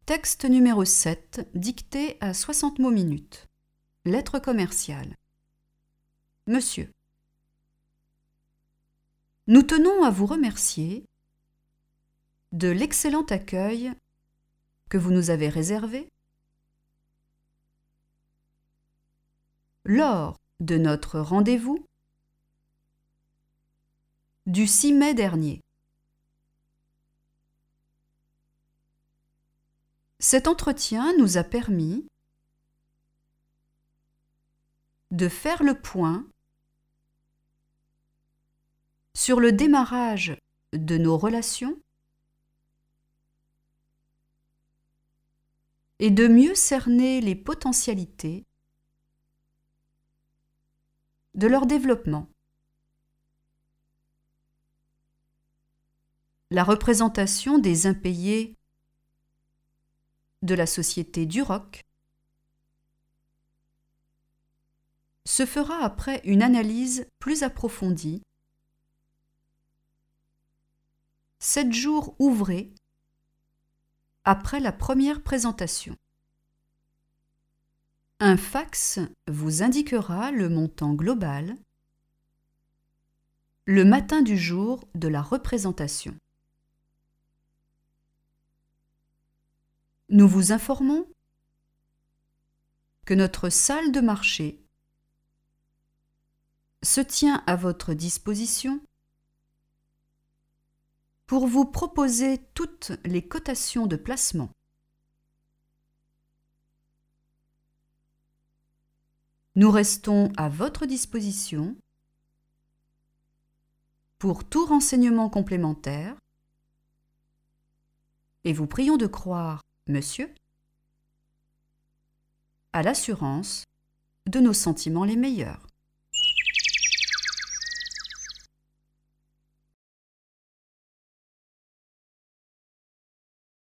Texte numéro 7, dicté à 60 mots minutes. Lettre commerciale. Monsieur, nous tenons à vous remercier de l'excellent accueil que vous nous avez réservé lors de notre rendez-vous du 6 mai dernier. Cet entretien nous a permis de faire le point sur le démarrage de nos relations et de mieux cerner les potentialités de leur développement. La représentation des impayés de la société Duroc se fera après une analyse plus approfondie, 7 jours ouvrés après la première présentation. Un fax vous indiquera le montant global le matin du jour de la représentation. Nous vous informons que notre salle de marché se tient à votre disposition pour vous proposer toutes les cotations de placement. Nous restons à votre disposition pour tout renseignement complémentaire et vous prions de croire, monsieur, à l'assurance de nos sentiments les meilleurs.